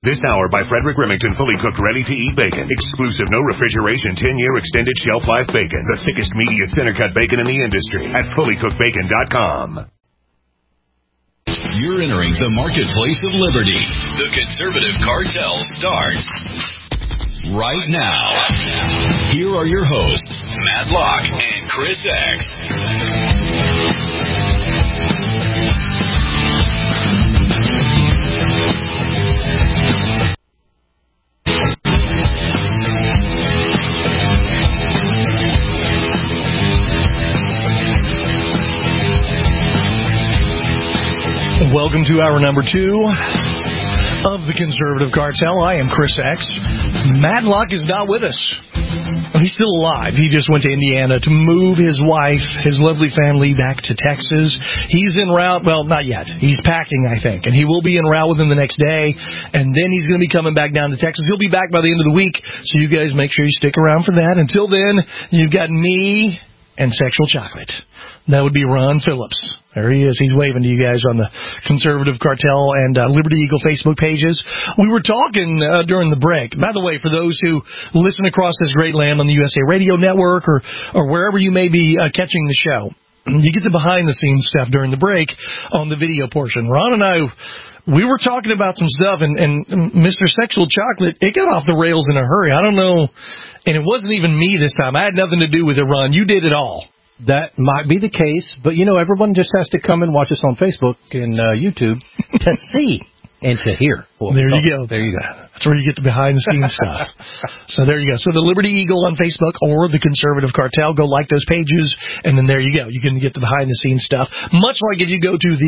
This hour by Frederick Remington, fully cooked, ready-to-eat bacon. Exclusive, no refrigeration, 10-year extended shelf life bacon. The thickest, meatiest, center-cut bacon in the industry at fullycookedbacon.com. You're entering the marketplace of liberty. The Conservative Cartel starts right now. Here are your hosts, Matt Locke and Chris X. Welcome to hour number 2 of the Conservative Cartel. I am Chris X. Matt Locke is not with us. He's still alive. He just went to Indiana to move his wife, his lovely family, back to Texas. He's en route. Well, not yet. He's packing, I think, and he will be en route within the next day, and then he's going to be coming back down to Texas. He'll be back by the end of the week, so you guys make sure you stick around for that. Until then, you've got me and Sexual Chocolate. That would be Ron Phillips. There he is. He's waving to you guys on the Conservative Cartel and Liberty Eagle Facebook pages. We were talking during the break. By the way, for those who listen across this great land on the USA Radio Network or wherever you may be catching the show, you get the behind-the-scenes stuff during the break on the video portion. Ron and I, we were talking about some stuff, and Mr. Sexual Chocolate, it got off the rails in a hurry. I don't know, and it wasn't even me this time. I had nothing to do with it, Ron. You did it all. That might be the case, but, everyone just has to come and watch us on Facebook and YouTube to see and to hear. There you go. There you go. That's where you get the behind-the-scenes stuff. So there you go. So the Liberty Eagle on Facebook or the Conservative Cartel, go like those pages, and then there you go. You can get the behind-the-scenes stuff. Much like if you go to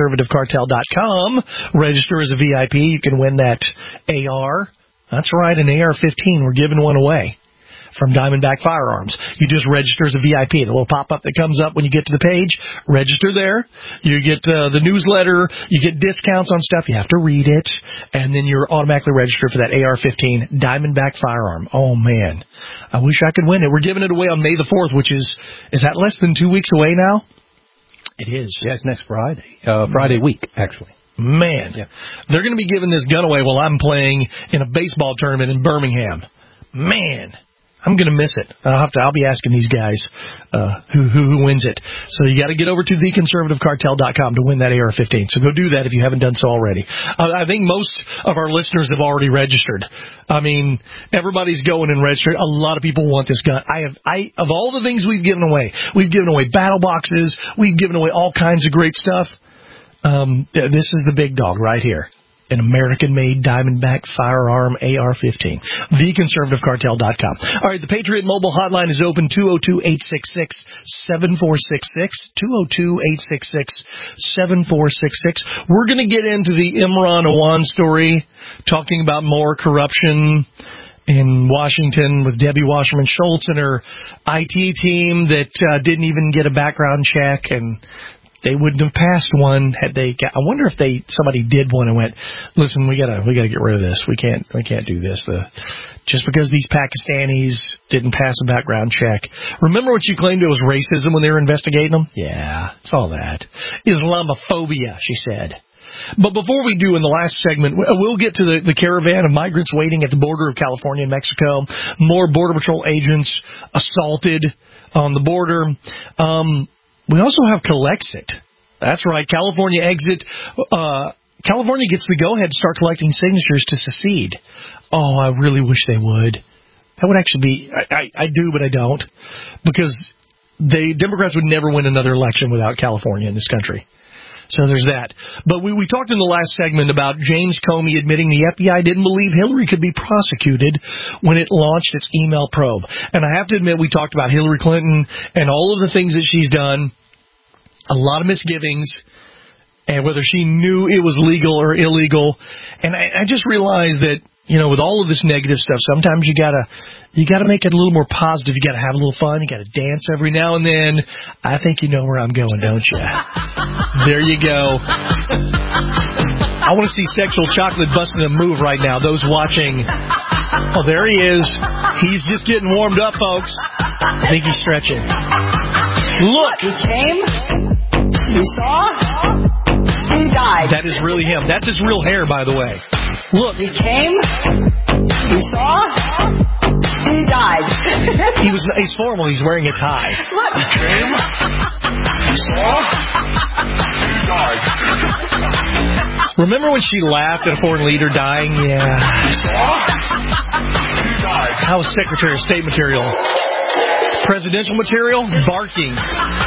theconservativecartel.com, register as a VIP, you can win that AR. That's right, an AR-15. We're giving one away from Diamondback Firearms. You just register as a VIP. The little pop-up that comes up when you get to the page, register there. You get the newsletter. You get discounts on stuff. You have to read it. And then you're automatically registered for that AR-15 Diamondback Firearm. Oh, man. I wish I could win it. We're giving it away on May the 4th, which is that less than 2 weeks away now? It is. Yeah, it's next Friday. Friday week, actually. Man. Yeah. They're going to be giving this gun away while I'm playing in a baseball tournament in Birmingham. Man. I'm going to miss it. I'll be asking these guys who wins it. So you got to get over to theconservativecartel.com to win that AR-15. So go do that if you haven't done so already. I think most of our listeners have already registered. I mean, everybody's going and registered. A lot of people want this gun. Of all the things we've given away battle boxes. We've given away all kinds of great stuff. This is the big dog right here. An American-made Diamondback Firearm AR-15. TheConservativeCartel.com. All right, the Patriot Mobile Hotline is open, 202-866-7466. 202-866-7466. We're going to get into the Imran Awan story, talking about more corruption in Washington with Debbie Wasserman Schultz and her IT team that didn't even get a background check, and they wouldn't have passed one had they. I wonder if somebody did one and went, listen, we gotta get rid of this. We can't do this. Just because these Pakistanis didn't pass a background check. Remember what you claimed it was racism when they were investigating them? Yeah, it's all that. Islamophobia, she said. But before we do, in the last segment, we'll get to the caravan of migrants waiting at the border of California and Mexico. More Border Patrol agents assaulted on the border. We also have Collexit. That's right, California exit. California gets the go-ahead to start collecting signatures to secede. Oh, I really wish they would. That would actually be, I do, but I don't. Because the Democrats would never win another election without California in this country. So there's that. But we talked in the last segment about James Comey admitting the FBI didn't believe Hillary could be prosecuted when it launched its email probe. And I have to admit, we talked about Hillary Clinton and all of the things that she's done, a lot of misgivings, and whether she knew it was legal or illegal. And I just realized that, with all of this negative stuff, sometimes you gotta make it a little more positive. You gotta have a little fun. You gotta dance every now and then. I think you know where I'm going, don't you? There you go. I want to see Sexual Chocolate busting a move right now. Those watching. Oh, there he is. He's just getting warmed up, folks. I think he's stretching. Look. He came. You saw. He died. That is really him. That's his real hair, by the way. Look. He came, he saw, he died. He's formal. He's wearing a tie. Look. He came, he saw, he died. Remember when she laughed at a foreign leader dying? Yeah. He saw, he died. How was Secretary of State material? Presidential material? Barking.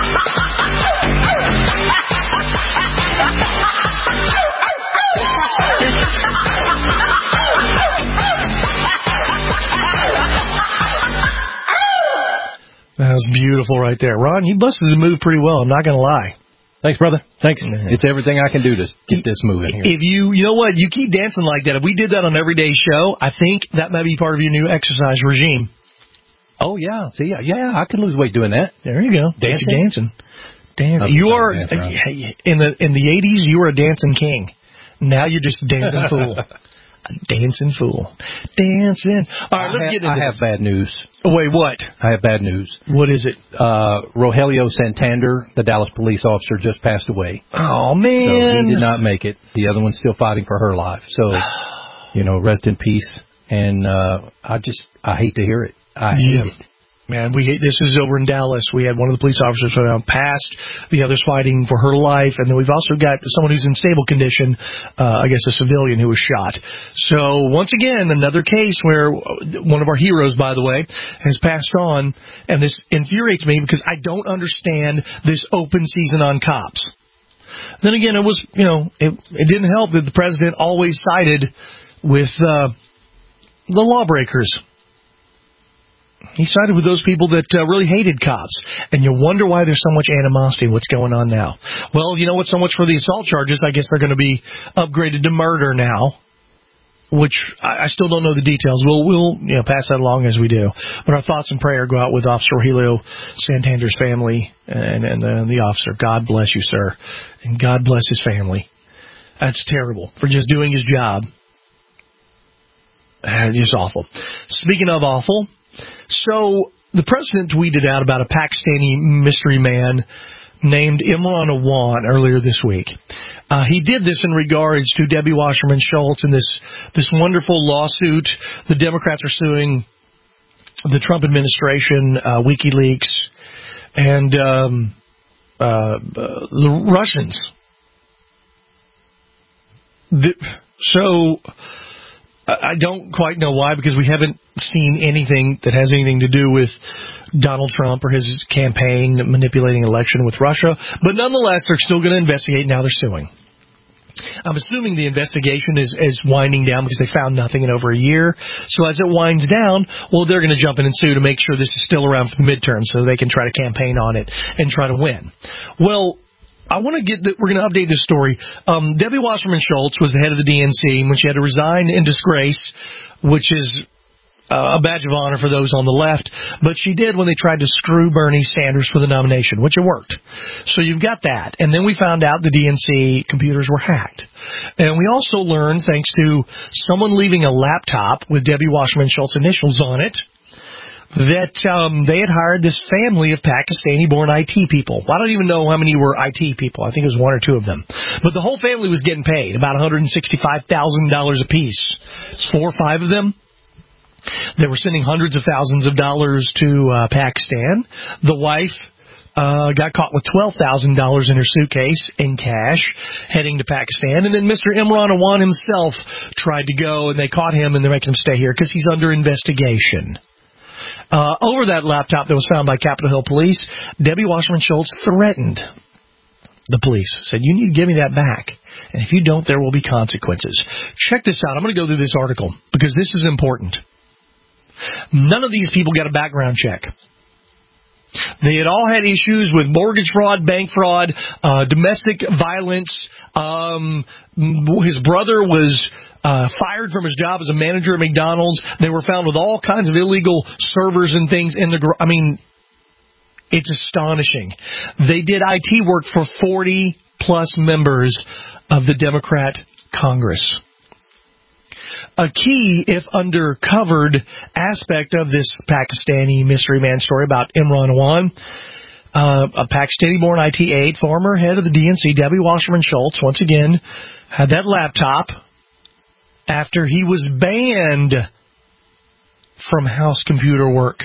That was beautiful right there. Ron, you busted the move pretty well, I'm not going to lie. Thanks, brother. Thanks. It's everything I can do to get this moving here. If you know what, you keep dancing like that. If we did that on Everyday Show, I think that might be part of your new exercise regime. Oh, yeah. See, yeah, I could lose weight doing that. There you go. Dancing. You are, in the 80s, you were a dancing king. Now you're just a dancing fool. A dancing fool. Dancing. All right, let's get into I have bad news. Wait, what? I have bad news. What is it? Rogelio Santander, the Dallas police officer, just passed away. Oh, man. So he did not make it. The other one's still fighting for her life. So, rest in peace. And I hate to hear it. I hate it. Man, this is over in Dallas. We had one of the police officers passed, the other's fighting for her life, and then we've also got someone who's in stable condition, I guess a civilian who was shot. So, once again, another case where one of our heroes, by the way, has passed on, and this infuriates me because I don't understand this open season on cops. Then again, it was, it didn't help that the president always sided with the lawbreakers. He sided with those people that really hated cops. And you wonder why there's so much animosity. What's going on now? Well, you know what? So much for the assault charges. I guess they're going to be upgraded to murder now, which I still don't know the details. We'll pass that along as we do. But our thoughts and prayer go out with Officer Rogelio Santander's family and the officer. God bless you, sir. And God bless his family. That's terrible for just doing his job. Just awful. Speaking of awful... So, the president tweeted out about a Pakistani mystery man named Imran Awan earlier this week. He did this in regards to Debbie Wasserman Schultz and this wonderful lawsuit. The Democrats are suing the Trump administration, WikiLeaks, and the Russians. So... I don't quite know why, because we haven't seen anything that has anything to do with Donald Trump or his campaign manipulating election with Russia. But nonetheless, they're still going to investigate. Now they're suing. I'm assuming the investigation is winding down because they found nothing in over a year. So as it winds down, well, they're going to jump in and sue to make sure this is still around for the midterm so they can try to campaign on it and try to win. Well, we're going to update this story. Debbie Wasserman Schultz was the head of the DNC when she had to resign in disgrace, which is a badge of honor for those on the left. But she did when they tried to screw Bernie Sanders for the nomination, which it worked. So you've got that. And then we found out the DNC computers were hacked. And we also learned, thanks to someone leaving a laptop with Debbie Wasserman Schultz initials on it, that they had hired this family of Pakistani-born IT people. Well, I don't even know how many were IT people. I think it was one or two of them. But the whole family was getting paid, about $165,000 apiece. It's 4 or 5 of them. They were sending hundreds of thousands of dollars to Pakistan. The wife got caught with $12,000 in her suitcase in cash, heading to Pakistan. And then Mr. Imran Awan himself tried to go, and they caught him, and they're making him stay here because he's under investigation. Over that laptop that was found by Capitol Hill Police, Debbie Wasserman Schultz threatened the police, said, "You need to give me that back. And if you don't, there will be consequences." Check this out. I'm going to go through this article because this is important. None of these people got a background check. They had all had issues with mortgage fraud, bank fraud, domestic violence. His brother was fired from his job as a manager at McDonald's. They were found with all kinds of illegal servers and things in the garage. I mean, it's astonishing. They did IT work for 40-plus members of the Democrat Congress. A key, if undercovered, aspect of this Pakistani mystery man story about Imran Awan, a Pakistani-born IT aide, former head of the DNC, Debbie Wasserman Schultz, once again, had that laptop, after he was banned from House Computer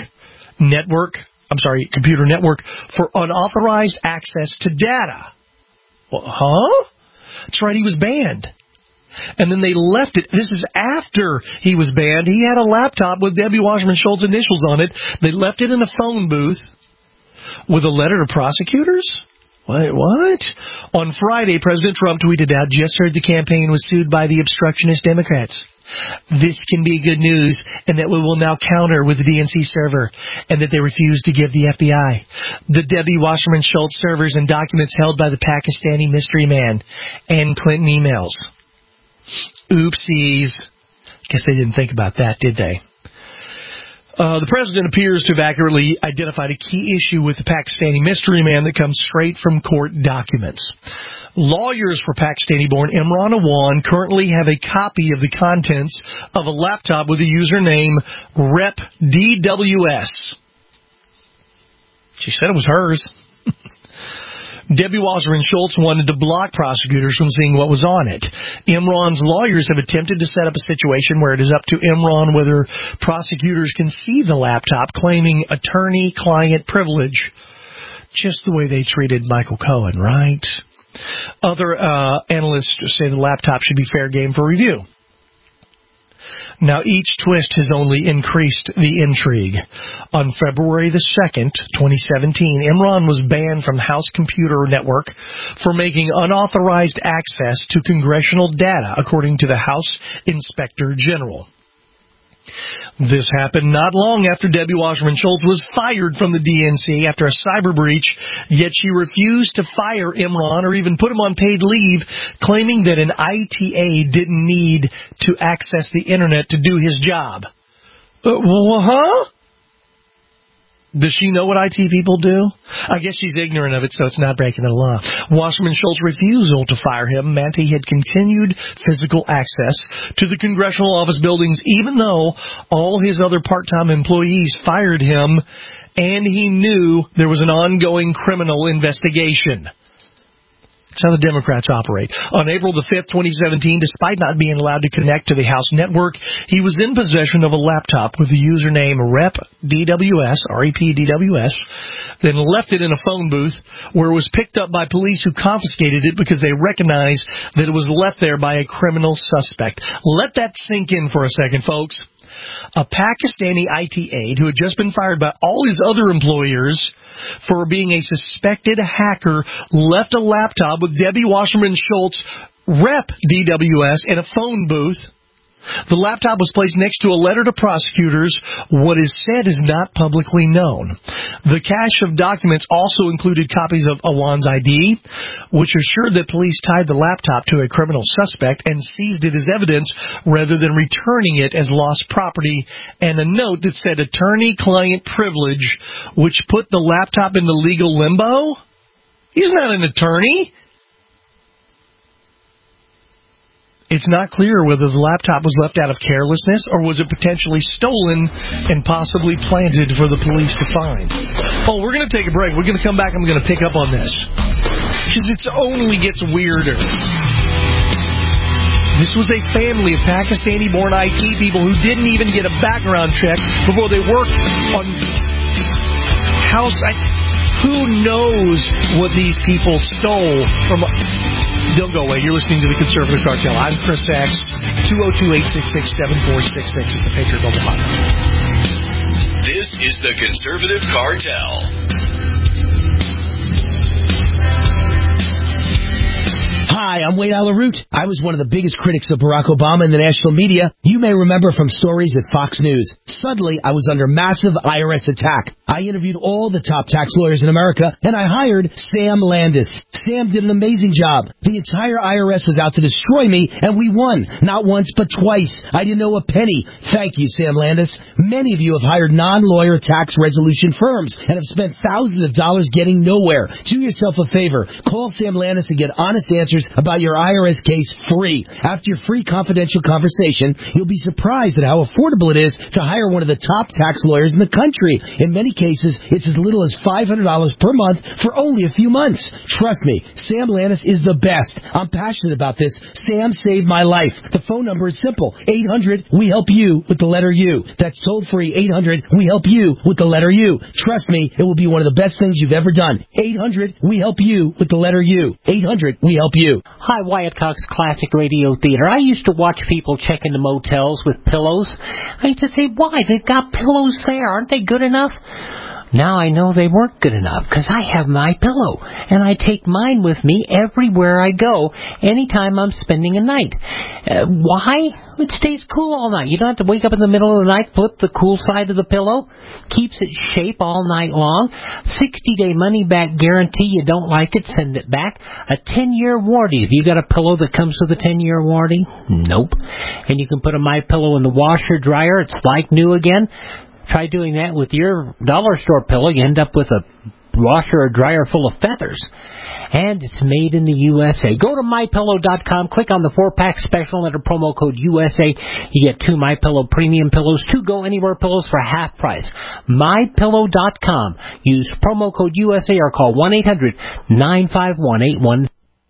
Network for unauthorized access to data. Well, huh? That's right, he was banned. And then they left it. This is after he was banned. He had a laptop with Debbie Wasserman Schultz initials on it. They left it in a phone booth with a letter to prosecutors? Wait, what? On Friday, President Trump tweeted out, just heard the campaign was sued by the obstructionist Democrats. This can be good news, and that we will now counter with the DNC server, and that they refuse to give the FBI the Debbie Wasserman Schultz servers and documents held by the Pakistani mystery man and Clinton emails. Oopsies. Guess they didn't think about that, did they? The president appears to have accurately identified a key issue with the Pakistani mystery man that comes straight from court documents. Lawyers for Pakistani-born Imran Awan currently have a copy of the contents of a laptop with the username RepDWS. She said it was hers. Debbie Wasserman Schultz wanted to block prosecutors from seeing what was on it. Imran's lawyers have attempted to set up a situation where it is up to Imran whether prosecutors can see the laptop, claiming attorney-client privilege, just the way they treated Michael Cohen, right? Other analysts say the laptop should be fair game for review. Now, each twist has only increased the intrigue. On February the 2nd, 2017, Imran was banned from House Computer Network for making unauthorized access to congressional data, according to the House Inspector General. This happened not long after Debbie Wasserman Schultz was fired from the DNC after a cyber breach, yet she refused to fire Imran or even put him on paid leave, claiming that an ITA didn't need to access the Internet to do his job. Huh? Does she know what IT people do? I guess she's ignorant of it, so it's not breaking the law. Wasserman Schultz's refusal to fire him meant he had continued physical access to the congressional office buildings, even though all his other part-time employees fired him, and he knew there was an ongoing criminal investigation. That's how the Democrats operate. On April the 5th, 2017, despite not being allowed to connect to the House network, he was in possession of a laptop with the username RepDWS, R-E-P-D-W-S, then left it in a phone booth where it was picked up by police who confiscated it because they recognized that it was left there by a criminal suspect. Let that sink in for a second, folks. A Pakistani IT aide who had just been fired by all his other employers for being a suspected hacker left a laptop with Debbie Wasserman Schultz, RepDWS, in a phone booth. The laptop was placed next to a letter to prosecutors. What is said is not publicly known. The cache of documents also included copies of Awan's ID, which assured that police tied the laptop to a criminal suspect and seized it as evidence rather than returning it as lost property, and a note that said attorney-client privilege, which put the laptop into legal limbo. He's not an attorney. It's not clear whether the laptop was left out of carelessness or was it potentially stolen and possibly planted for the police to find. Oh, we're going to take a break. We're going to come back and we're going to pick up on this, because it only gets weirder. This was a family of Pakistani-born IT people who didn't even get a background check before they worked on house. Who knows what these people stole from... Don't go away. You're listening to the Conservative Cartel. I'm Chris Sachs. 202-866-7466 is the Patriot Mobile Hotline. This is the Conservative Cartel. Hi, I'm Wade Alaroot. I was one of the biggest critics of Barack Obama in the national media. You may remember from stories at Fox News. Suddenly, I was under massive IRS attack. I interviewed all the top tax lawyers in America, and I hired Sam Landis. Sam did an amazing job. The entire IRS was out to destroy me, and we won. Not once, but twice. I didn't owe a penny. Thank you, Sam Landis. Many of you have hired non-lawyer tax resolution firms and have spent thousands of dollars getting nowhere. Do yourself a favor. Call Sam Landis and get honest answers answers about your IRS case free. After your free confidential conversation, you'll be surprised at how affordable it is to hire one of the top tax lawyers in the country. In many cases, it's as little as $500 per month for only a few months. Trust me, Sam Lannis is the best. I'm passionate about this. Sam saved my life. The phone number is simple. 800-WE-HELP-YOU with the letter U. That's toll free. 800-WE-HELP-YOU with the letter U. Trust me, it will be one of the best things you've ever done. 800-WE-HELP-YOU with the letter U. 800-WE-HELP-YOU. Hi, Wyatt Cox, Classic Radio Theater. I used to watch people check into motels with pillows. I used to say, why? They've got pillows there. Aren't they good enough? Now I know they weren't good enough because I have My Pillow, and I take mine with me everywhere I go, anytime I'm spending a night. Why? It stays cool all night. You don't have to wake up in the middle of the night, flip the cool side of the pillow. Keeps its shape all night long. 60-day money-back guarantee. You don't like it, send it back. A 10-year warranty. Have you got a pillow that comes with a 10-year warranty? Nope. And you can put a My Pillow in the washer dryer. It's like new again. Try doing that with your dollar store pillow. You end up with a washer or dryer full of feathers. And it's made in the USA. Go to MyPillow.com, click on the 4-pack special, enter promo code USA. You get 2 MyPillow premium pillows, 2 Go Anywhere pillows for half price. MyPillow.com. Use promo code USA or call 1-800-951-81.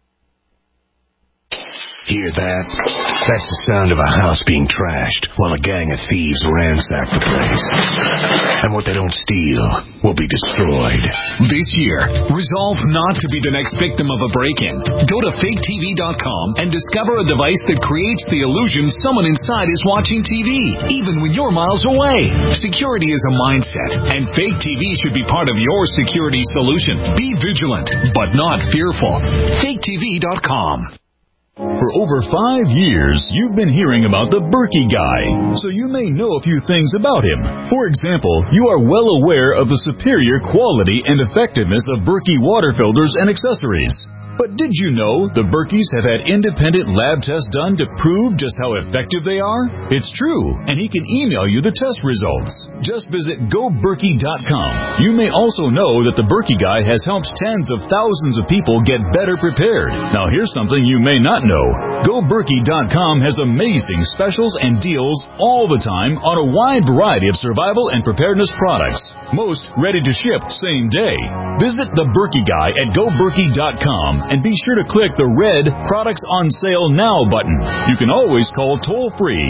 Hear that? That's the sound of a house being trashed while a gang of thieves ransack the place. And what they don't steal will be destroyed. This year, resolve not to be the next victim of a break-in. Go to faketv.com and discover a device that creates the illusion someone inside is watching TV, even when you're miles away. Security is a mindset, and Fake TV should be part of your security solution. Be vigilant, but not fearful. faketv.com. For over 5 years, you've been hearing about the Berkey Guy, so you may know a few things about him. For example, you are well aware of the superior quality and effectiveness of Berkey water filters and accessories. But did you know the Berkeys have had independent lab tests done to prove just how effective they are? It's true, and he can email you the test results. Just visit GoBerkey.com. You may also know that the Berkey Guy has helped tens of thousands of people get better prepared. Now here's something you may not know. GoBerkey.com has amazing specials and deals all the time on a wide variety of survival and preparedness products. Most ready to ship same day. Visit the Berkey Guy at GoBerkey.com and be sure to click the red Products on Sale Now button. You can always call toll-free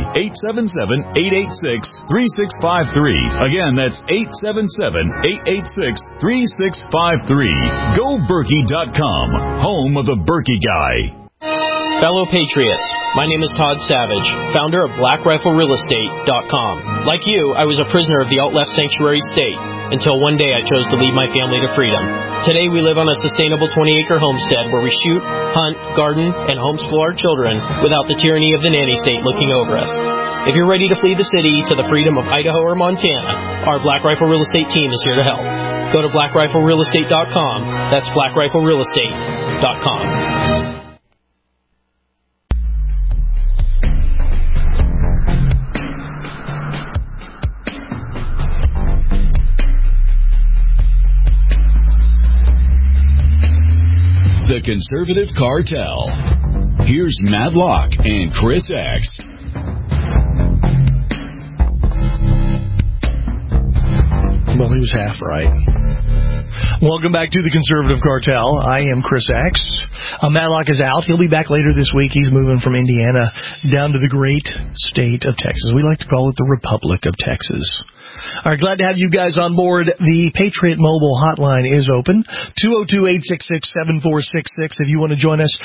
877-886-3653. Again, that's 877-886-3653. GoBerkey.com, home of the Berkey Guy. Fellow Patriots, my name is Todd Savage, founder of BlackRifleRealEstate.com. Like you, I was a prisoner of the alt-left sanctuary state until one day I chose to lead my family to freedom. Today we live on a sustainable 20-acre homestead where we shoot, hunt, garden, and homeschool our children without the tyranny of the nanny state looking over us. If you're ready to flee the city to the freedom of Idaho or Montana, our Black Rifle Real Estate team is here to help. Go to BlackRifleRealEstate.com. That's BlackRifleRealEstate.com. The Conservative Cartel. Here's Madlock and Chris X. Well, he was half right. Welcome back to the Conservative Cartel. I am Chris X. Matlock is out. He'll be back later this week. He's moving from Indiana down to the great state of Texas. We like to call it the Republic of Texas. All right, glad to have you guys on board. The Patriot Mobile hotline is open, 202-866-7466. If you want to join us,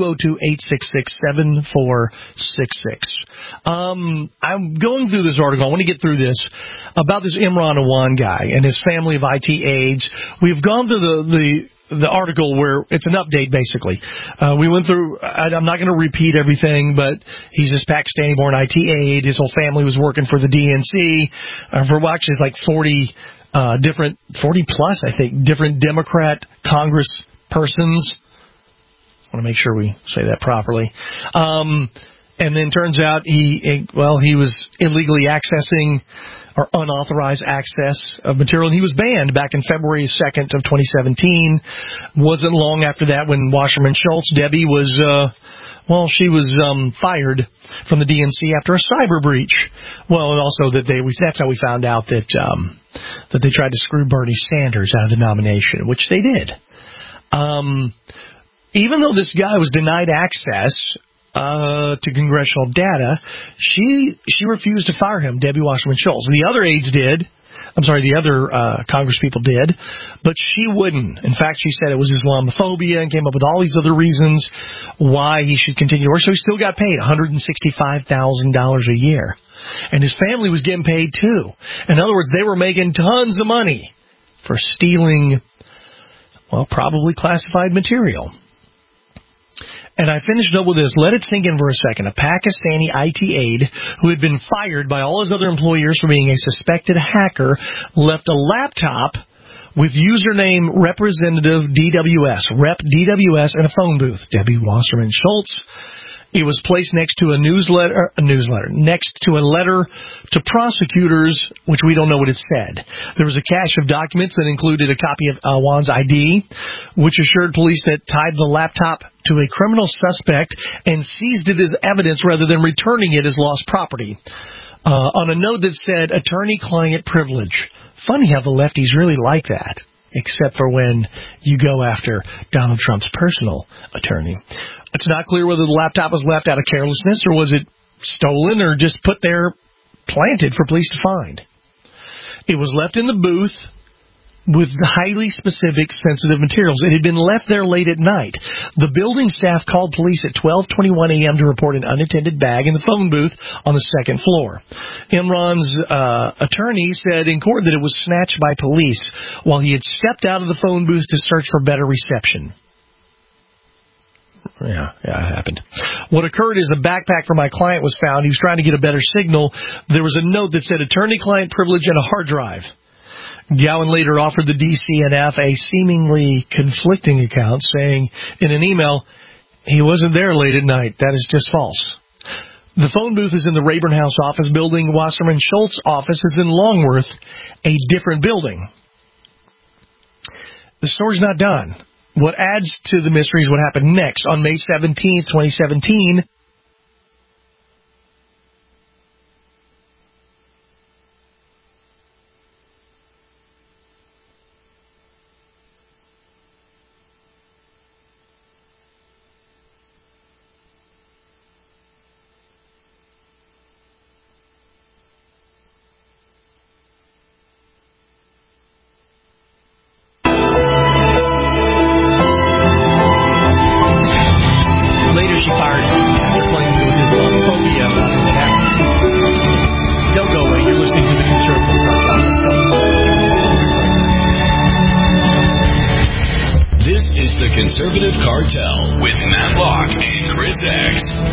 202-866-7466. I'm going through this article. I want to get through this about this Imran Awan guy and his family of IT aides. We've gone through the article where it's an update, basically. We went through, I'm not going to repeat everything, but he's this Pakistani-born IT aide. His whole family was working for the DNC. For actually, it's like 40 plus, I think, different Democrat Congress persons. I want to make sure we say that properly. And then turns out he was illegally accessing or unauthorized access of material. And he was banned back in February 2nd of 2017. Wasn't long after that when Wasserman Schultz, Debbie, was she was fired from the DNC after a cyber breach. Well, and also that's how we found out that they tried to screw Bernie Sanders out of the nomination, which they did. Even though this guy was denied access to congressional data, she refused to fire him, Debbie Wasserman Schultz. The other aides did. The other congresspeople did, but she wouldn't. In fact, she said it was Islamophobia and came up with all these other reasons why he should continue to work. So he still got paid $165,000 a year. And his family was getting paid, too. In other words, they were making tons of money for stealing, probably classified material. And I finished up with this. Let it sink in for a second. A Pakistani IT aide who had been fired by all his other employers for being a suspected hacker left a laptop with username Representative DWS, Rep DWS, and a phone booth. Debbie Wasserman Schultz. It was placed next to a next to a letter to prosecutors, which we don't know what it said. There was a cache of documents that included a copy of Awan's ID, which assured police that tied the laptop to a criminal suspect and seized it as evidence rather than returning it as lost property. On a note that said attorney-client privilege. Funny how the lefties really like that, except for when you go after Donald Trump's personal attorney. It's not clear whether the laptop was left out of carelessness or was it stolen or just put there, planted for police to find. It was left in the booth with highly specific, sensitive materials. It had been left there late at night. The building staff called police at 12:21 a.m. to report an unattended bag in the phone booth on the second floor. Imran's attorney said in court that it was snatched by police while he had stepped out of the phone booth to search for better reception. Yeah, it happened. What occurred is a backpack for my client was found. He was trying to get a better signal. There was a note that said attorney-client privilege and a hard drive. Gowan later offered the DCNF a seemingly conflicting account, saying in an email, he wasn't there late at night. That is just false. The phone booth is in the Rayburn House office building. Wasserman Schultz's office is in Longworth, a different building. The story's not done. What adds to the mystery is what happened next. On May 17th, 2017, Conservative Cartel with Matt Locke and Chris X.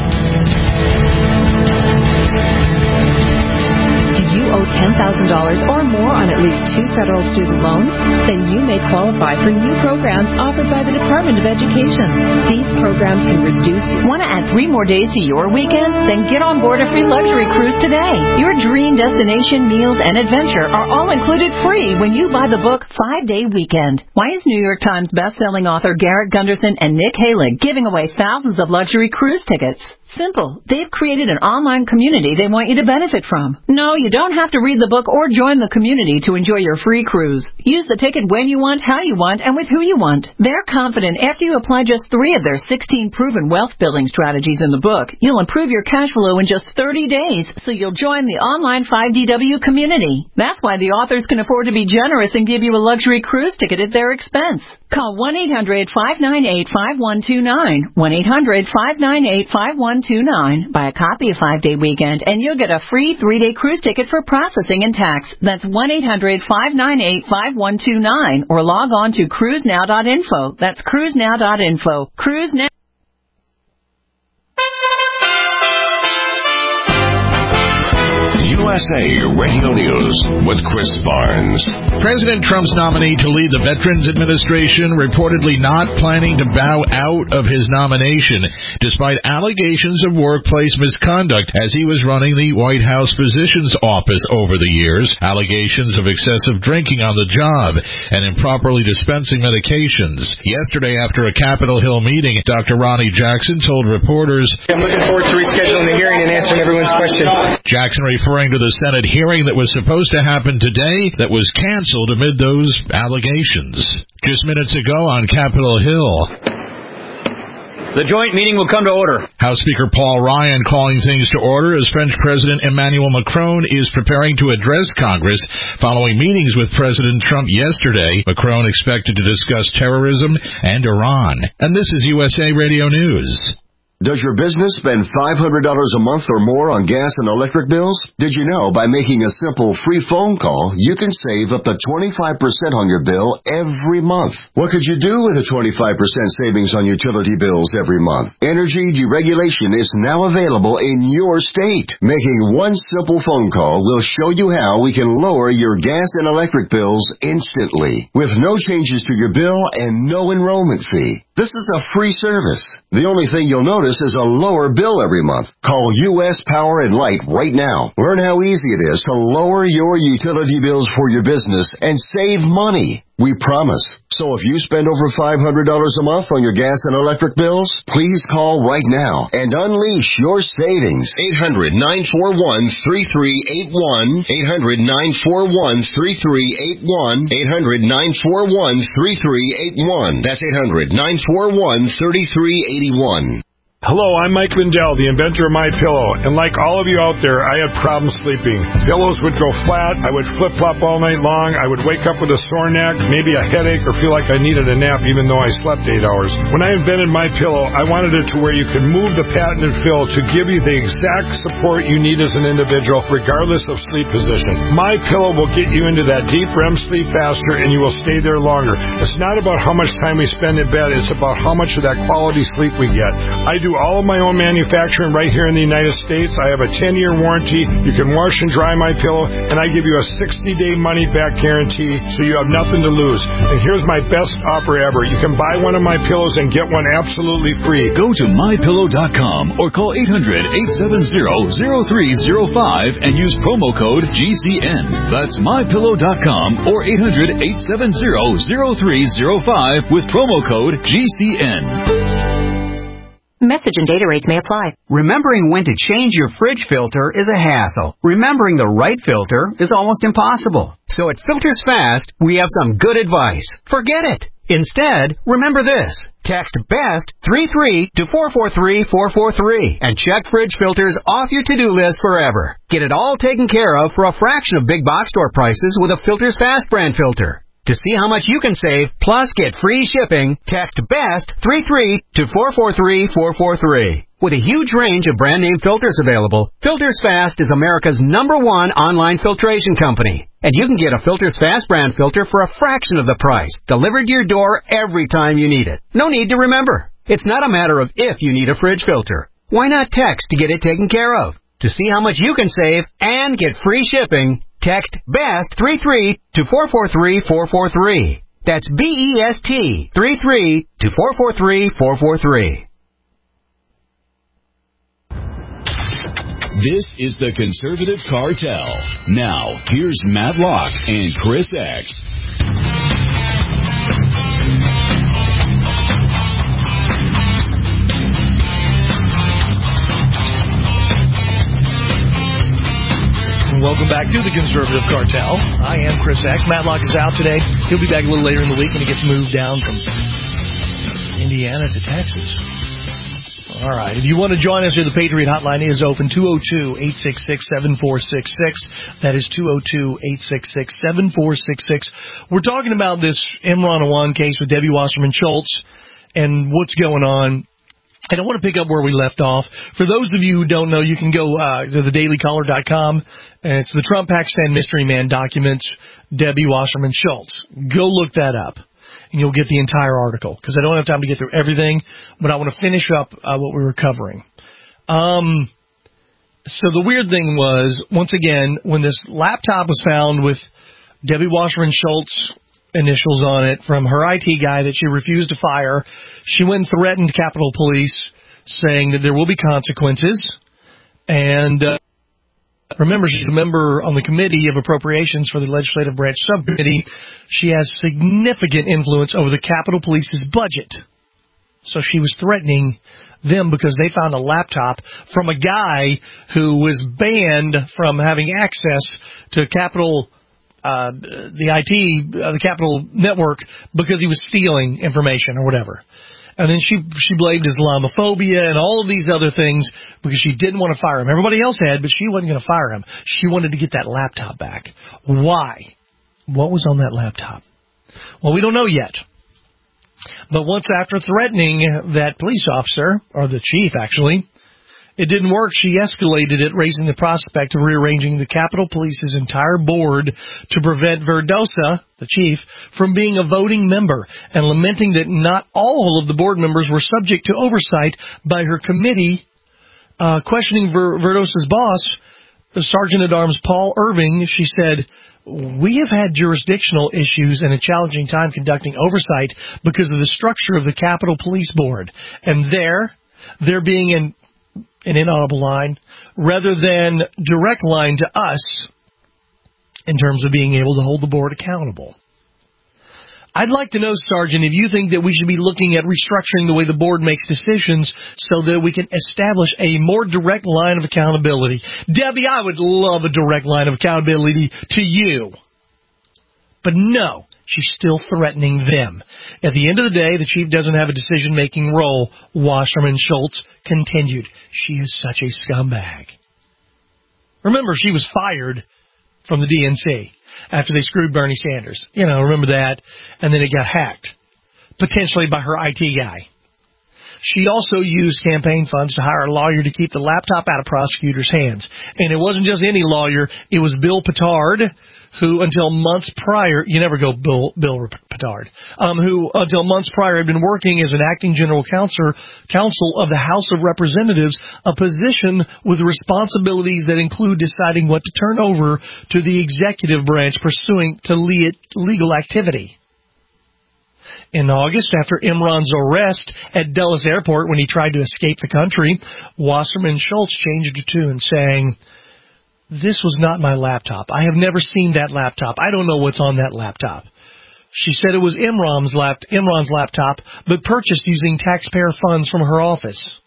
Do you owe $10,000 or more on at least 2 federal student loans? Then you may qualify for new programs offered by the Department of Education. These programs can reduce... Want to add 3 more days to your weekend? Then get on board a free luxury cruise today. Your dream destination, meals, and adventure are all included free when you buy the book 5-Day Weekend. Why is New York Times bestselling author Garrett Gunderson and Nick Halig giving away thousands of luxury cruise tickets? Simple. They've created an online community they want you to benefit from. No, you don't have to read the book or join the community to enjoy your free cruise. Use the ticket when you want, how you want, and with who you want. They're confident after you apply just 3 of their 16 proven wealth-building strategies in the book, you'll improve your cash flow in just 30 days, so you'll join the online 5DW community. That's why the authors can afford to be generous and give you a luxury cruise ticket at their expense. Call 1-800-598-5129. 1-800-598-5129. Buy a copy of 5-Day Weekend, and you'll get a free 3-day cruise ticket for processing and tax. That's 1-800-598-5129. Or log on to cruisenow.info. That's cruisenow.info. CruiseNow. USA Radio News with Chris Barnes. President Trump's nominee to lead the Veterans Administration reportedly not planning to bow out of his nomination, despite allegations of workplace misconduct as he was running the White House Physician's Office over the years, allegations of excessive drinking on the job, and improperly dispensing medications. Yesterday, after a Capitol Hill meeting, Dr. Ronnie Jackson told reporters, I'm looking forward to rescheduling the hearing and answering everyone's questions. Jackson referring to the Senate hearing that was supposed to happen today that was canceled amid those allegations. Just minutes ago on Capitol Hill, the joint meeting will come to order. House Speaker Paul Ryan calling things to order as French President Emmanuel Macron is preparing to address Congress following meetings with President Trump yesterday. Macron expected to discuss terrorism and Iran. And this is USA Radio News. Does your business spend $500 a month or more on gas and electric bills? Did you know by making a simple free phone call, you can save up to 25% on your bill every month? What could you do with a 25% savings on utility bills every month? Energy deregulation is now available in your state. Making one simple phone call will show you how we can lower your gas and electric bills instantly, with no changes to your bill and no enrollment fee. This is a free service. The only thing you'll notice is a lower bill every month. Call U.S. Power and Light right now. Learn how easy it is to lower your utility bills for your business and save money. We promise. So if you spend over $500 a month on your gas and electric bills, please call right now and unleash your savings. 800-941-3381. 800-941-3381. 800-941-3381. That's 800-941-3381. Hello, I'm Mike Lindell, the inventor of MyPillow, and like all of you out there, I had problems sleeping. Pillows would go flat, I would flip-flop all night long, I would wake up with a sore neck, maybe a headache, or feel like I needed a nap even though I slept 8 hours. When I invented MyPillow, I wanted it to where you could move the patented fill to give you the exact support you need as an individual, regardless of sleep position. MyPillow will get you into that deep REM sleep faster, and you will stay there longer. It's not about how much time we spend in bed, it's about how much of that quality sleep we get. I do all of my own manufacturing right here in the United States. I have a 10-year warranty. You can wash and dry my pillow, and I give you a 60-day money-back guarantee, so you have nothing to lose. And here's my best offer ever. You can buy one of my pillows and get one absolutely free. Go to MyPillow.com or call 800-870-0305 and use promo code GCN. That's MyPillow.com or 800-870-0305 with promo code GCN. Message and data rates may apply. Remembering when to change your fridge filter is a hassle. Remembering the right filter is almost impossible. So at Filters Fast, we have some good advice. Forget it. Instead, remember this. Text BEST 33 to 443-443 and check fridge filters off your to-do list forever. Get it all taken care of for a fraction of big box store prices with a Filters Fast brand filter. To see how much you can save, plus get free shipping, text BEST 33 to 443-443. With a huge range of brand name filters available, Filters Fast is America's #1 online filtration company. And you can get a Filters Fast brand filter for a fraction of the price, delivered to your door every time you need it. No need to remember. It's not a matter of if you need a fridge filter. Why not text to get it taken care of? To see how much you can save and get free shipping, text BEST 33 to 443-443. That's BEST 33 to 443-443. This is the Conservative Cartel. Now, here's Matt Locke and Chris X. Welcome back to the Conservative Cartel. I am Chris X. Matlock is out today. He'll be back a little later in the week when he gets moved down from Indiana to Texas. All right. If you want to join us here, the Patriot Hotline is open, 202-866-7466. That is 202-866-7466. We're talking about this Imran Awan case with Debbie Wasserman Schultz and what's going on. And I want to pick up where we left off. For those of you who don't know, you can go to thedailycaller.com, and it's the Trump-Pakistan Mystery Man documents, Debbie Wasserman Schultz. Go look that up, and you'll get the entire article, because I don't have time to get through everything, but I want to finish up what we were covering. So the weird thing was, once again, when this laptop was found with Debbie Wasserman Schultz initials on it from her IT guy that she refused to fire, she went and threatened Capitol Police, saying that there will be consequences. And remember, she's a member on the Committee of Appropriations for the Legislative Branch Subcommittee. She has significant influence over the Capitol Police's budget. So she was threatening them because they found a laptop from a guy who was banned from having access to Capitol, the Capitol network, because he was stealing information or whatever. And then she blamed Islamophobia and all of these other things because she didn't want to fire him. Everybody else had, but she wasn't going to fire him. She wanted to get that laptop back. Why? What was on that laptop? Well, we don't know yet. But once after threatening that police officer, or the chief actually, it didn't work, she escalated it, raising the prospect of rearranging the Capitol Police's entire board to prevent Verdosa, the chief, from being a voting member, and lamenting that not all of the board members were subject to oversight by her committee. Questioning Verdosa's boss, Sergeant-at-Arms Paul Irving, she said, "We have had jurisdictional issues and a challenging time conducting oversight because of the structure of the Capitol Police Board, and there being an inaudible line rather than direct line to us in terms of being able to hold the board accountable." I'd like to know, Sergeant, if you think that we should be looking at restructuring the way the board makes decisions so that we can establish a more direct line of accountability. Debbie, I would love a direct line of accountability to you. But no, she's still threatening them. At the end of the day, the chief doesn't have a decision-making role, Wasserman Schultz continued. She is such a scumbag. Remember, she was fired from the DNC after they screwed Bernie Sanders. You know, remember that? And then it got hacked, potentially by her IT guy. She also used campaign funds to hire a lawyer to keep the laptop out of prosecutors' hands. And it wasn't just any lawyer. It was Bill Petard, who until months prior, you never go Bill Petard, who until months prior had been working as an acting general counsel of the House of Representatives, a position with responsibilities that include deciding what to turn over to the executive branch pursuing to legal activity. In August, after Imran's arrest at Dulles Airport when he tried to escape the country, Wasserman Schultz changed her tune, saying, "This was not my laptop. I have never seen that laptop. I don't know what's on that laptop." She said it was Imran's laptop, but purchased using taxpayer funds from her office.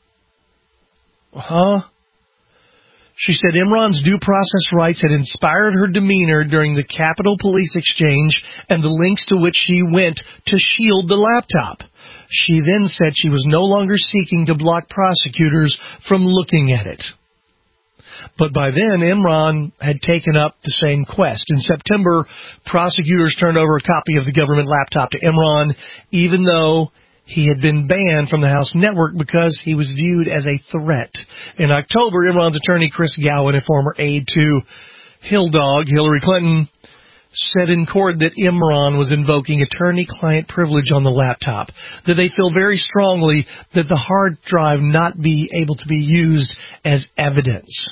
Huh? She said Imran's due process rights had inspired her demeanor during the Capitol Police exchange and the links to which she went to shield the laptop. She then said she was no longer seeking to block prosecutors from looking at it. But by then, Imran had taken up the same quest. In September, prosecutors turned over a copy of the government laptop to Imran, even though he had been banned from the House network because he was viewed as a threat. In October, Imran's attorney, Chris Gowan, a former aide to Hillary Clinton, said in court that Imran was invoking attorney-client privilege on the laptop, that they feel very strongly that the hard drive not be able to be used as evidence.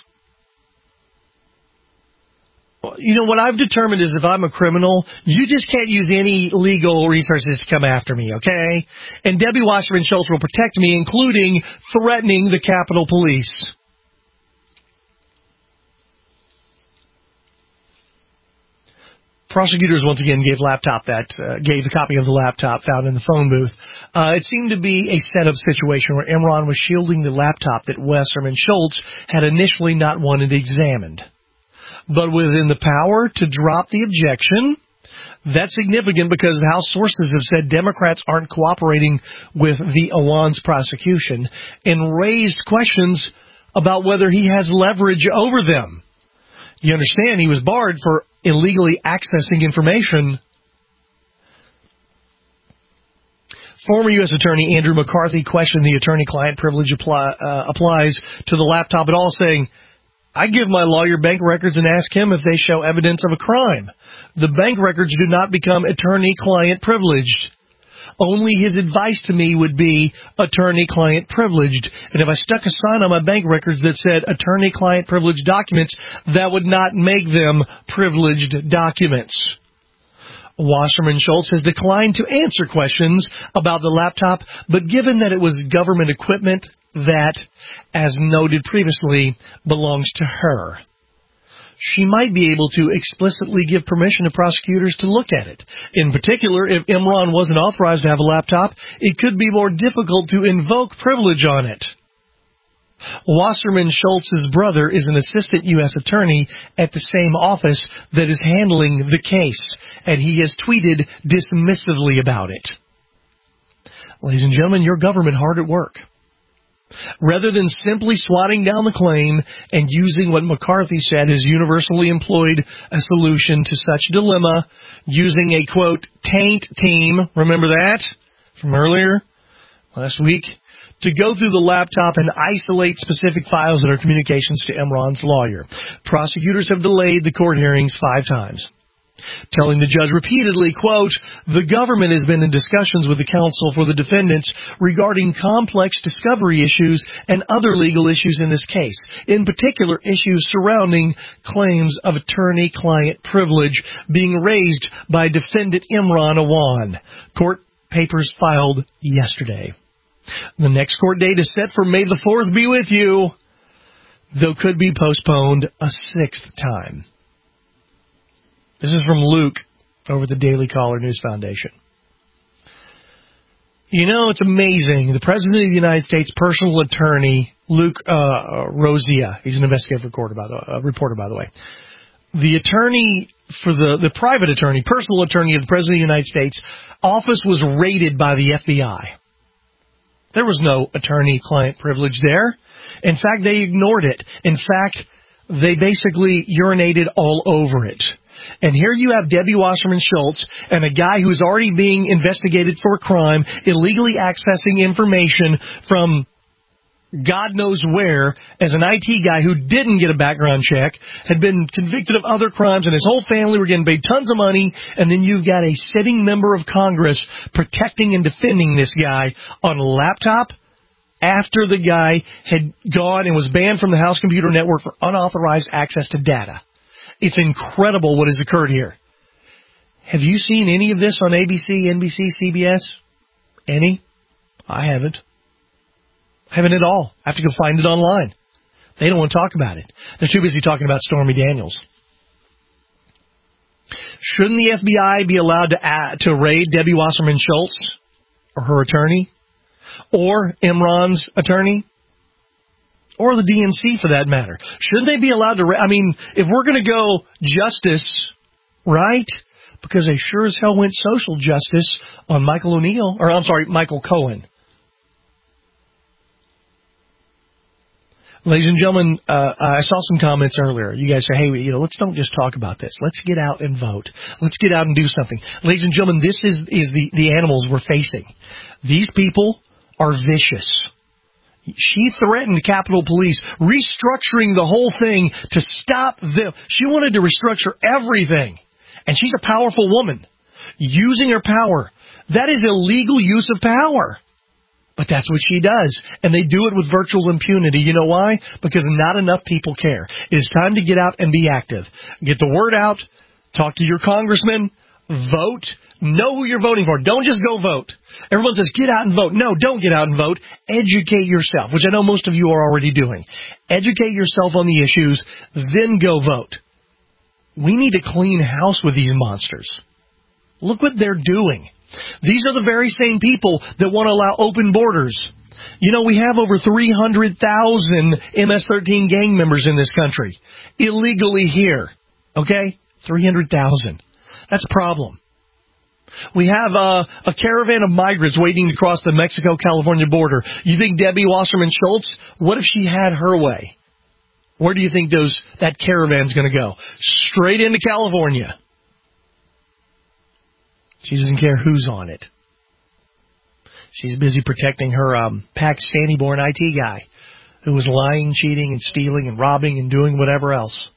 You know, what I've determined is if I'm a criminal, you just can't use any legal resources to come after me, okay? And Debbie Wasserman Schultz will protect me, including threatening the Capitol Police. Prosecutors once again gave the copy of the laptop found in the phone booth. It seemed to be a setup situation where Imran was shielding the laptop that Wasserman Schultz had initially not wanted examined. But within the power to drop the objection, that's significant because House sources have said Democrats aren't cooperating with the Awan's prosecution and raised questions about whether he has leverage over them. You understand, he was barred for illegally accessing information. Former U.S. Attorney Andrew McCarthy questioned the attorney-client privilege applies to the laptop at all, saying, "I give my lawyer bank records and ask him if they show evidence of a crime. The bank records do not become attorney-client privileged. Only his advice to me would be attorney-client privileged. And if I stuck a sign on my bank records that said attorney-client privileged documents, that would not make them privileged documents. Wasserman Schultz has declined to answer questions about the laptop, but given that it was government equipment that, as noted previously, belongs to her, she might be able to explicitly give permission to prosecutors to look at it. In particular, if Imran wasn't authorized to have a laptop, it could be more difficult to invoke privilege on it. Wasserman Schultz's brother is an assistant U.S. attorney at the same office that is handling the case, and he has tweeted dismissively about it. Ladies and gentlemen, your government hard at work. Rather than simply swatting down the claim and using what McCarthy said is universally employed a solution to such dilemma, using a, quote, taint team, remember that from earlier, last week, to go through the laptop and isolate specific files that are communications to Imran's lawyer. Prosecutors have delayed the court hearings 5 times, telling the judge repeatedly, quote, the government has been in discussions with the counsel for the defendants regarding complex discovery issues and other legal issues in this case, in particular issues surrounding claims of attorney-client privilege being raised by defendant Imran Awan. Court papers filed yesterday. The next court date is set for May the 4th be with you, though could be postponed a 6th time. This is from Luke over the Daily Caller News Foundation. You know, it's amazing. The President of the United States personal attorney, Luke Rosia, he's an investigative reporter, by the way. The attorney for the private attorney, personal attorney of the President of the United States, office was raided by the FBI. There was no attorney-client privilege there. In fact, they ignored it. In fact, they basically urinated all over it. And here you have Debbie Wasserman Schultz and a guy who's already being investigated for a crime, illegally accessing information from God knows where, as an IT guy who didn't get a background check, had been convicted of other crimes, and his whole family were getting paid tons of money, and then you've got a sitting member of Congress protecting and defending this guy on a laptop after the guy had gone and was banned from the House Computer Network for unauthorized access to data. It's incredible what has occurred here. Have you seen any of this on ABC, NBC, CBS? Any? I haven't. I haven't at all. I have to go find it online. They don't want to talk about it. They're too busy talking about Stormy Daniels. Shouldn't the FBI be allowed to raid Debbie Wasserman Schultz or her attorney or Imran's attorney or the DNC for that matter? Shouldn't they be allowed to if we're going to go justice, right? Because they sure as hell went social justice on Michael Cohen. Ladies and gentlemen, I saw some comments earlier. You guys say, hey, let's don't just talk about this. Let's get out and vote. Let's get out and do something. Ladies and gentlemen, this is the animals we're facing. These people are vicious. She threatened Capitol Police, restructuring the whole thing to stop them. She wanted to restructure everything. And she's a powerful woman. Using her power. That is illegal use of power. But that's what she does. And they do it with virtual impunity. You know why? Because not enough people care. It is time to get out and be active. Get the word out. Talk to your congressman. Vote. Know who you're voting for. Don't just go vote. Everyone says, get out and vote. No, don't get out and vote. Educate yourself, which I know most of you are already doing. Educate yourself on the issues, then go vote. We need to clean house with these monsters. Look what they're doing. These are the very same people that want to allow open borders. You know, we have over 300,000 MS-13 gang members in this country. Illegally here. Okay? 300,000. That's a problem. We have a caravan of migrants waiting to cross the Mexico-California border. You think Debbie Wasserman Schultz, what if she had her way? Where do you think that caravan's going to go? Straight into California. She doesn't care who's on it. She's busy protecting her Pakistani-born IT guy who was lying, cheating, and stealing and robbing and doing whatever else.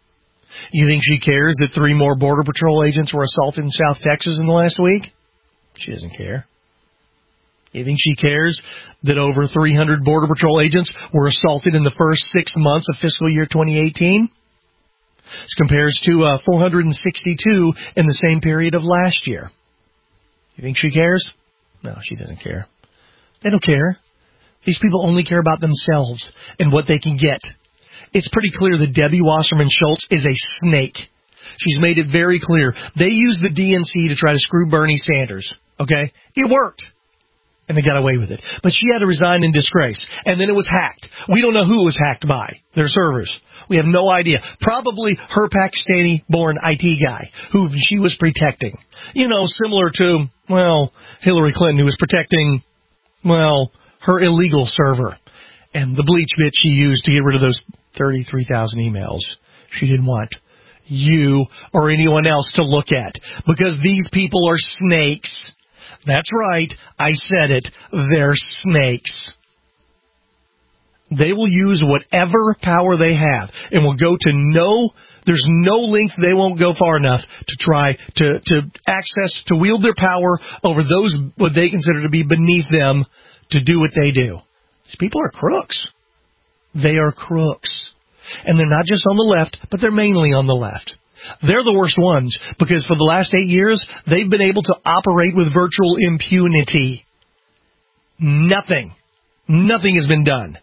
You think she cares that 3 more Border Patrol agents were assaulted in South Texas in the last week? She doesn't care. You think she cares that over 300 Border Patrol agents were assaulted in the first 6 months of fiscal year 2018? This compares to 462 in the same period of last year. You think she cares? No, she doesn't care. They don't care. These people only care about themselves and what they can get. It's pretty clear that Debbie Wasserman Schultz is a snake. She's made it very clear. They used the DNC to try to screw Bernie Sanders. Okay? It worked. And they got away with it. But she had to resign in disgrace. And then it was hacked. We don't know who it was hacked by. Their servers. We have no idea. Probably her Pakistani-born IT guy who she was protecting. You know, similar to, well, Hillary Clinton, who was protecting, well, her illegal server. And the bleach bit she used to get rid of those 33,000 emails she didn't want you or anyone else to look at. Because these people are snakes. That's right. I said it. They're snakes. They will use whatever power they have and will go to there's no length they won't go far enough to try to access, to wield their power over those what they consider to be beneath them to do what they do. These people are crooks. They are crooks. And they're not just on the left, but they're mainly on the left. They're the worst ones because for the last 8 years, they've been able to operate with virtual impunity. Nothing has been done.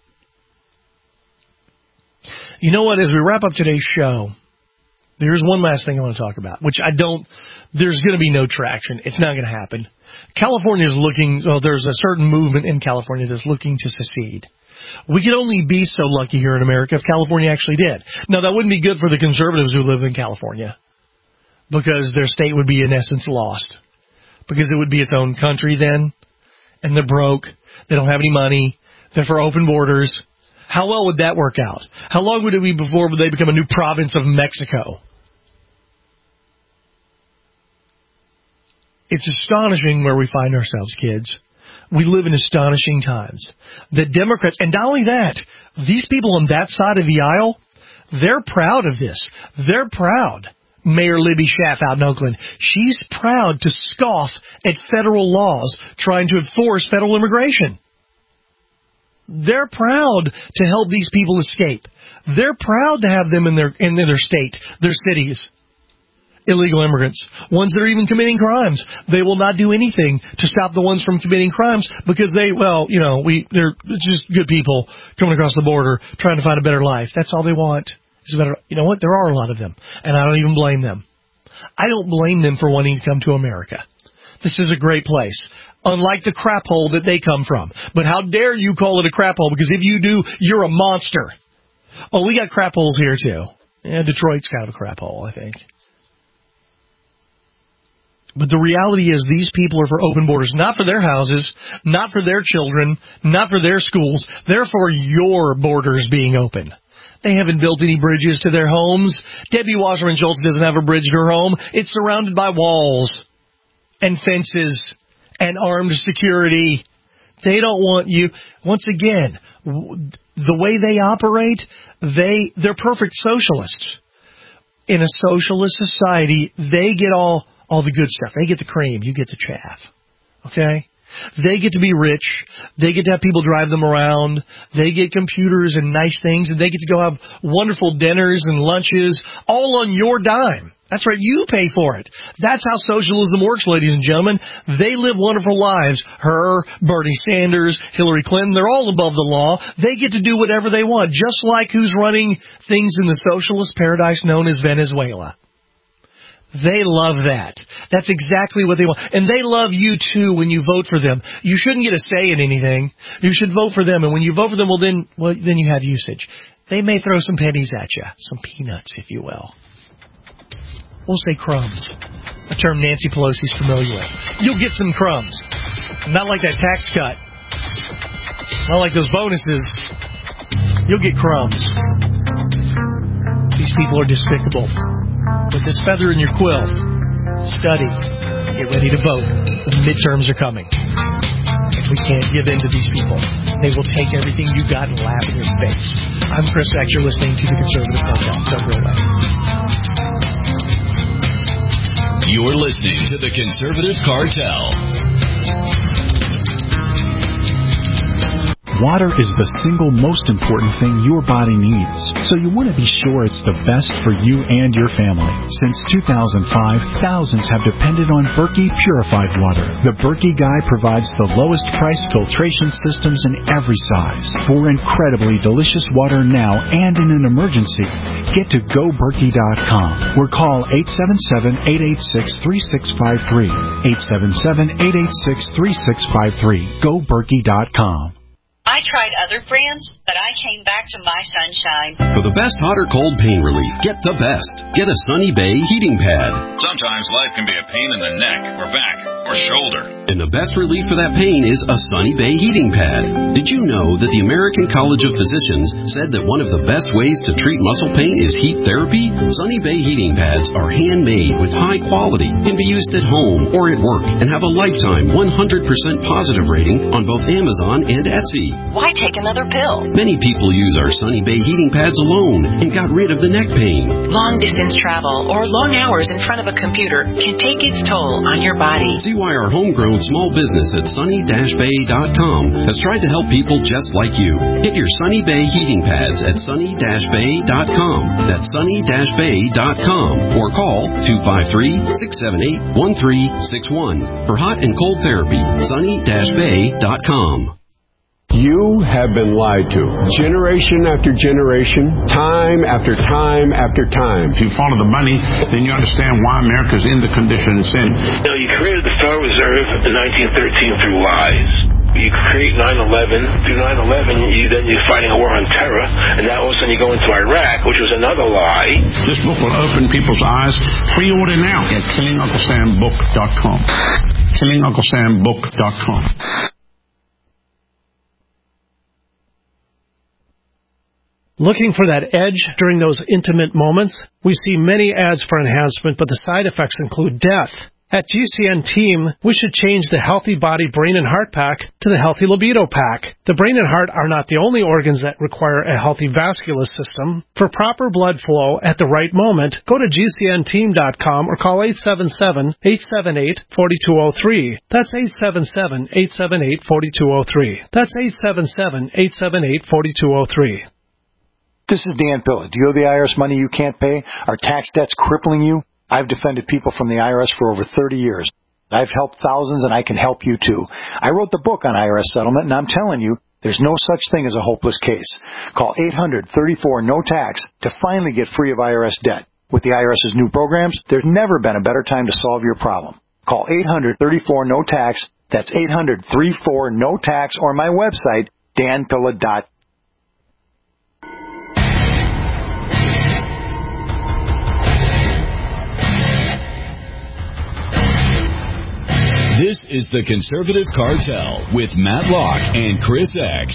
You know what? As we wrap up today's show, there's one last thing I want to talk about, there's going to be no traction. It's not going to happen. California is there's a certain movement in California that's looking to secede. We could only be so lucky here in America if California actually did. Now, that wouldn't be good for the conservatives who live in California because their state would be, in essence, lost. Because it would be its own country then, and they're broke. They don't have any money. They're for open borders. How well would that work out? How long would it be before they become a new province of Mexico? It's astonishing where we find ourselves, kids. We live in astonishing times. The Democrats, and not only that, these people on that side of the aisle, they're proud of this. They're proud. Mayor Libby Schaaf out in Oakland, she's proud to scoff at federal laws trying to enforce federal immigration. They're proud to help these people escape. They're proud to have them in their state, their cities. Illegal immigrants, ones that are even committing crimes. They will not do anything to stop the ones from committing crimes because they're just good people coming across the border trying to find a better life. That's all they want. You know what? There are a lot of them, and I don't even blame them. I don't blame them for wanting to come to America. This is a great place, unlike the crap hole that they come from. But how dare you call it a crap hole? Because if you do, you're a monster. Oh, we got crap holes here too. Yeah, Detroit's kind of a crap hole, I think. But the reality is these people are for open borders, not for their houses, not for their children, not for their schools. They're for your borders being open. They haven't built any bridges to their homes. Debbie Wasserman Schultz doesn't have a bridge to her home. It's surrounded by walls and fences and armed security. They don't want you. Once again, the way they operate, they're perfect socialists. In a socialist society, they get all the good stuff. They get the cream. You get the chaff. Okay? They get to be rich. They get to have people drive them around. They get computers and nice things, and they get to go have wonderful dinners and lunches all on your dime. That's right. You pay for it. That's how socialism works, ladies and gentlemen. They live wonderful lives. Her, Bernie Sanders, Hillary Clinton, they're all above the law. They get to do whatever they want, just like who's running things in the socialist paradise known as Venezuela. They love that. That's exactly what they want. And they love you, too, when you vote for them. You shouldn't get a say in anything. You should vote for them. And when you vote for them, then you have usage. They may throw some pennies at you. Some peanuts, if you will. We'll say crumbs. A term Nancy Pelosi's familiar with. You'll get some crumbs. Not like that tax cut. Not like those bonuses. You'll get crumbs. These people are despicable. With this feather in your quill, study, get ready to vote. The midterms are coming. And we can't give in to these people. They will take everything you got and laugh in your face. I'm Chris X. You're listening to The Conservative Cartel. Don't go away. You're listening to The Conservative Cartel. Water is the single most important thing your body needs, so you want to be sure it's the best for you and your family. Since 2005, thousands have depended on Berkey purified water. The Berkey Guy provides the lowest price filtration systems in every size. For incredibly delicious water now and in an emergency, get to GoBerkey.com or call 877-886-3653. 877-886-3653. GoBerkey.com. I tried other brands, but I came back to My Sunshine. For the best hot or cold pain relief, get the best. Get a Sunny Bay heating pad. Sometimes life can be a pain in the neck or back or shoulder. And the best relief for that pain is a Sunny Bay heating pad. Did you know that the American College of Physicians said that one of the best ways to treat muscle pain is heat therapy? Sunny Bay heating pads are handmade with high quality, can be used at home or at work, and have a lifetime 100% positive rating on both Amazon and Etsy. Why take another pill? Many people use our Sunny Bay heating pads alone and got rid of the neck pain. Long distance travel or long hours in front of a computer can take its toll on your body. See why our homegrown small business at sunny-bay.com has tried to help people just like you. Get your Sunny Bay heating pads at sunny-bay.com. That's sunny-bay.com or call 253-678-1361 for hot and cold therapy. sunny-bay.com. You have been lied to. Generation after generation, time after time after time. If you follow the money, then you understand why America's in the condition it's in. You know, you created the Federal Reserve in 1913 through lies. You create 9/11. Through 9/11, you're fighting a war on terror, and now all of a sudden you go into Iraq, which was another lie. This book will open people's eyes. Pre-order now at KillingUncleSamBook.com. KillingUncleSamBook.com. Looking for that edge during those intimate moments? We see many ads for enhancement, but the side effects include death. At GCN Team, we should change the Healthy Body Brain and Heart Pack to the Healthy Libido Pack. The brain and heart are not the only organs that require a healthy vascular system. For proper blood flow at the right moment, go to GCNteam.com or call 877-878-4203. That's 877-878-4203. That's 877-878-4203. This is Dan Pilla. Do you owe the IRS money you can't pay? Are tax debts crippling you? I've defended people from the IRS for over 30 years. I've helped thousands, and I can help you too. I wrote the book on IRS settlement, and I'm telling you, there's no such thing as a hopeless case. Call 800-34-NO-TAX to finally get free of IRS debt. With the IRS's new programs, there's never been a better time to solve your problem. Call 800-34-NO-TAX. That's 800-34-NO-TAX, or my website, danpilla.com. This is the Conservative Cartel with Matt Locke and Chris X.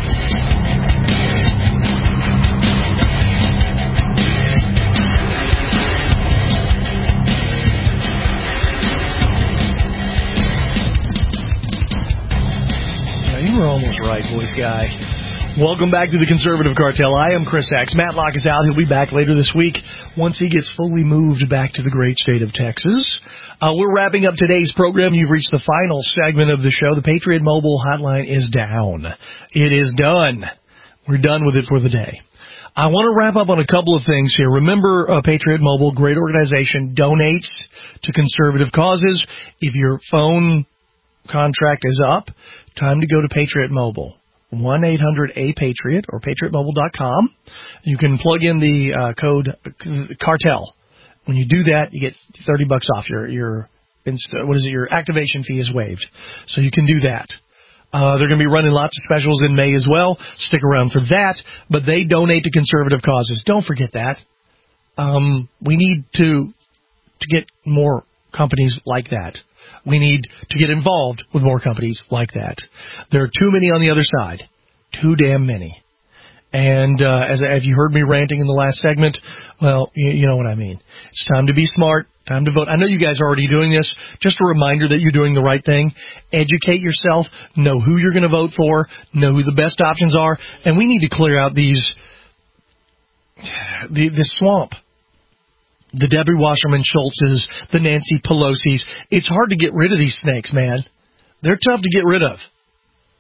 Yeah, you were almost right, voice guy. Welcome back to the Conservative Cartel. I am Chris X. Matt Locke is out. He'll be back later this week once he gets fully moved back to the great state of Texas. We're wrapping up today's program. You've reached the final segment of the show. The Patriot Mobile hotline is down. It is done. We're done with it for the day. I want to wrap up on a couple of things here. Remember, Patriot Mobile, great organization, donates to conservative causes. If your phone contract is up, time to go to Patriot Mobile. 1-800-A-PATRIOT or patriotmobile.com. You can plug in the code CARTEL. When you do that, you get $30 off. Your activation fee is waived. So you can do that. They're going to be running lots of specials in May as well. Stick around for that. But they donate to conservative causes. Don't forget that. We need to get more companies like that. We need to get involved with more companies like that. There are too many on the other side. Too damn many. And as you heard me ranting in the last segment, well, you know what I mean. It's time to be smart, time to vote. I know you guys are already doing this. Just a reminder that you're doing the right thing. Educate yourself. Know who you're going to vote for. Know who the best options are. And we need to clear out this swamp. The Debbie Wasserman Schultzes, the Nancy Pelosi's. It's hard to get rid of these snakes, man. They're tough to get rid of.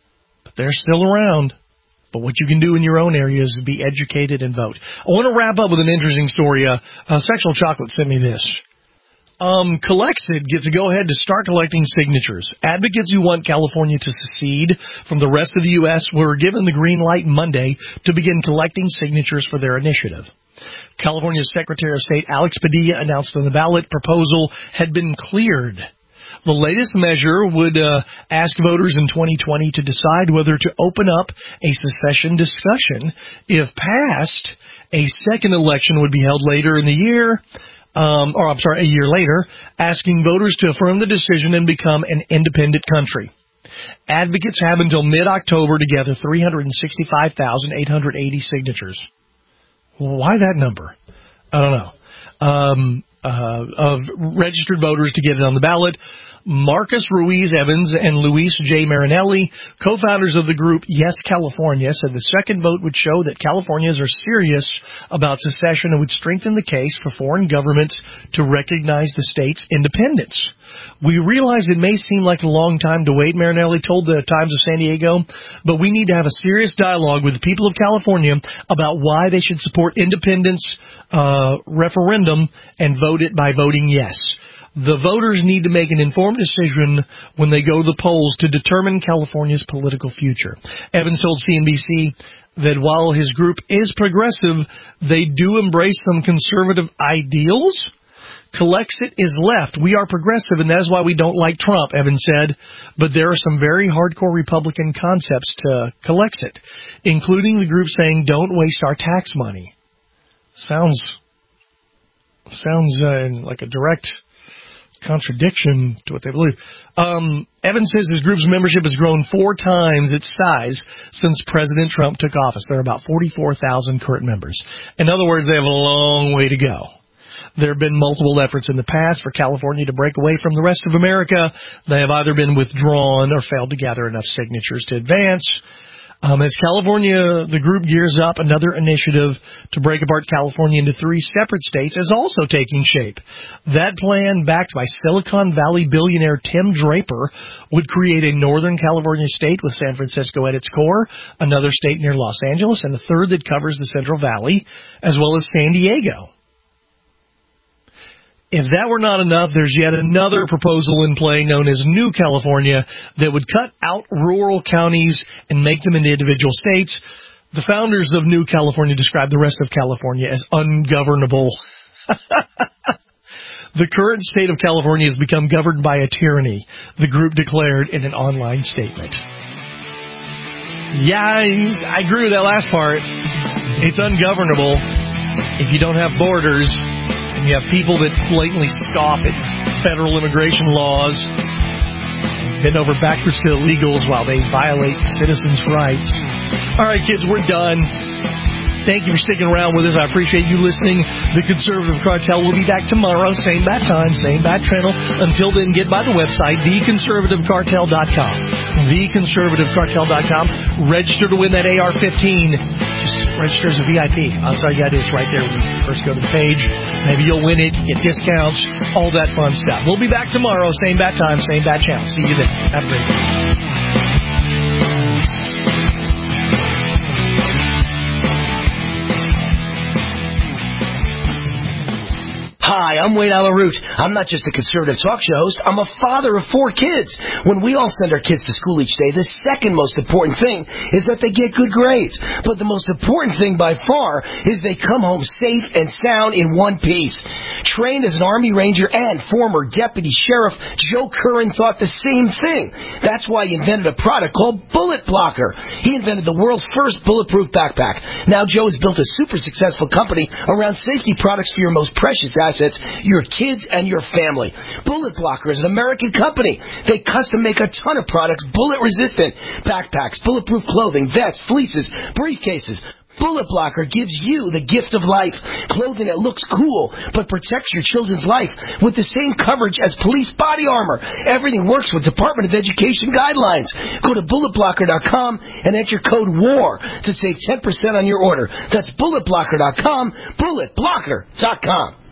But they're still around. But what you can do in your own area is be educated and vote. I want to wrap up with an interesting story. Sexual Chocolate sent me this. Collexit gets a go-ahead to start collecting signatures. Advocates who want California to secede from the rest of the U.S. were given the green light Monday to begin collecting signatures for their initiative. California's Secretary of State Alex Padilla announced that the ballot proposal had been cleared. The latest measure would ask voters in 2020 to decide whether to open up a secession discussion. If passed, a second election would be held later in the year, a year later, asking voters to affirm the decision and become an independent country. Advocates have until mid-October to gather 365,880 signatures. Why that number? I don't know. Of registered voters to get it on the ballot. Marcus Ruiz Evans and Luis J. Marinelli, co-founders of the group Yes California, said the second vote would show that Californians are serious about secession and would strengthen the case for foreign governments to recognize the state's independence. We realize it may seem like a long time to wait, Marinelli told the Times of San Diego, but we need to have a serious dialogue with the people of California about why they should support independence referendum and vote it by voting yes. The voters need to make an informed decision when they go to the polls to determine California's political future. Evans told CNBC that while his group is progressive, they do embrace some conservative ideals. Collexit is left. We are progressive, and that is why we don't like Trump, Evans said. But there are some very hardcore Republican concepts to Collexit, including the group saying, don't waste our tax money. Sounds like a direct contradiction to what they believe. Evans says his group's membership has grown 4 times its size since President Trump took office. There are about 44,000 current members. In other words, they have a long way to go. There have been multiple efforts in the past for California to break away from the rest of America. They have either been withdrawn or failed to gather enough signatures to advance. As California, the group gears up, another initiative to break apart California into 3 separate states is also taking shape. That plan, backed by Silicon Valley billionaire Tim Draper, would create a Northern California state with San Francisco at its core, another state near Los Angeles, and a third that covers the Central Valley, as well as San Diego. If that were not enough, there's yet another proposal in play known as New California that would cut out rural counties and make them into individual states. The founders of New California describe the rest of California as ungovernable. The current state of California has become governed by a tyranny, the group declared in an online statement. Yeah, I agree with that last part. It's ungovernable if you don't have borders. And you have people that blatantly scoff at federal immigration laws, bend over backwards to illegals while they violate citizens' rights. All right, kids, we're done. Thank you for sticking around with us. I appreciate you listening. The Conservative Cartel will be back tomorrow, same bat time, same bat channel. Until then, get by the website, theconservativecartel.com. Theconservativecartel.com. Register to win that AR-15. Just register as a VIP. That's all you got to do. It's right there when you first go to the page. Maybe you'll win it, get discounts, all that fun stuff. We'll be back tomorrow, same bat time, same bat channel. See you then. Have a great day. Hi, I'm Wayne Allen Root. I'm not just a conservative talk show host. I'm a father of 4 kids. When we all send our kids to school each day, the second most important thing is that they get good grades. But the most important thing by far is they come home safe and sound in one piece. Trained as an Army Ranger and former Deputy Sheriff, Joe Curran thought the same thing. That's why he invented a product called Bullet Blocker. He invented the world's first bulletproof backpack. Now Joe has built a super successful company around safety products for your most precious assets, your kids and your family. Bullet Blocker is an American company. They custom make a ton of products bullet resistant. Backpacks, bulletproof clothing, vests, fleeces, briefcases. Bullet Blocker gives you the gift of life. Clothing that looks cool, but protects your children's life with the same coverage as police body armor. Everything works with Department of Education guidelines. Go to bulletblocker.com and enter code WAR to save 10% on your order. That's bulletblocker.com, bulletblocker.com.